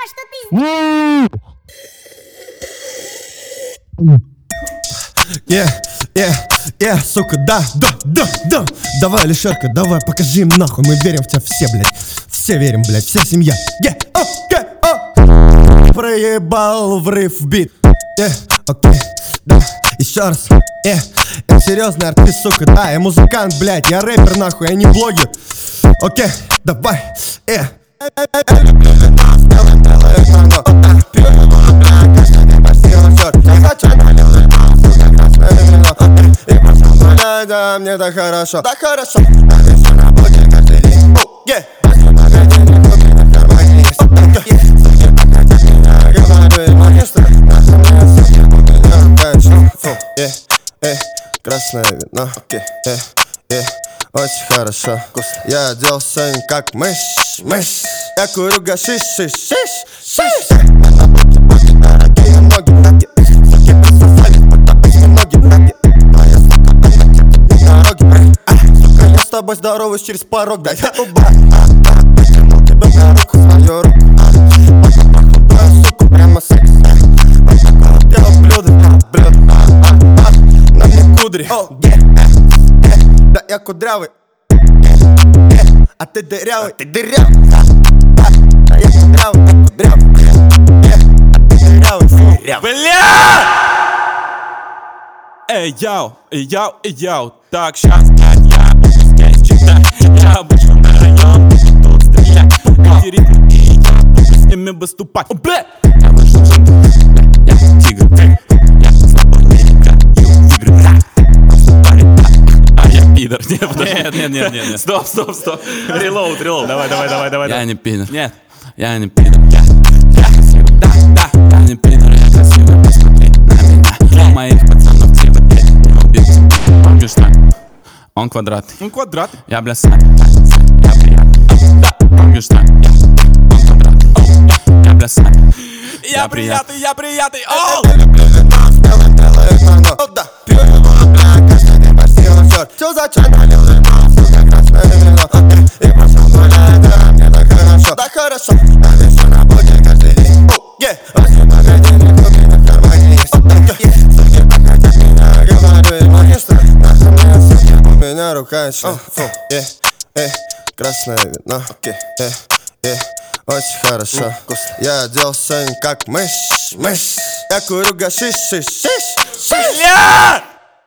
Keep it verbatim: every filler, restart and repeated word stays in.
что ты... Yeah, yeah, yeah, сука, да, да, да, да. Давай, Алишерка, давай, покажи им нахуй. Мы верим в тебя все, блядь. Все верим, блядь, вся семья. Yeah, окей, о. Проебал врыв в бит. Yeah, окей, да, еще раз. Yeah, я серьезный артист, сука, да. Я музыкант, блядь, я рэпер, нахуй, я не блогер. Окей, давай, yeah. Да, мне так хорошо, так хорошо. Yeah. Yeah, yeah. Красное вино, yeah, yeah. Очень хорошо. Я оделся как мышь, мышь. Я курю гашиш, шиш, шиш, шиш. Дорогие ноги, ноги. Я с тобой здороваюсь через порог, да я уба. Вытянул тебя на руку, свою руку. Сука, прямо секс. Делал блюдо, блюдо. На мне кудри. Да я кудрявый. А ты дырявый, ты дырявый. Да я кудрявый, я кудрявый. А ты дырявый, дырявый. Бля! Эй, яу, эй, яу, эй, яу. Так, щас, блядь, я буду здесь читать. Я вышел на район, буду тут стрелять. Материть, и я буду с ними выступать. О, бля! Я вышел в джунгли, бля, я тигр, бля. Я с тобой не играю в игры, бля. Просто парень, а я пидор. Нет, нет, нет, нет, нет. Стоп, стоп, стоп. Релоуд, релоуд. Давай, давай, давай, давай. Я не пидор. Нет, я не пидор. Я, я красивый, да, да. Я не пидор, я красивый. Посмотри на меня. Моих пацанов типа не убить. Помнишь, что он квадратный. Он квадратный. Я бля сам. Я приятный. Да, помнишь, что он квадратный. Я бля сам. Я приятный, я приятный. Оу! Да, пью его, бля, каждый день почти все. Все зачем? Сука, красное вино. И пошел гулять, да, мне так хорошо. Так хорошо. А еще на работе каждый день. Yeah. Очень много денег, у меня в кармане есть. Суки покатят меня, говорю им, а не страх. Нахуй мне суки, у меня рука еще. Yeah, yeah. Красное вино. Yeah, yeah. Очень хорошо. Я оделся как мышь, мышь. Я курю гашиш, шиш, шиш, шиш.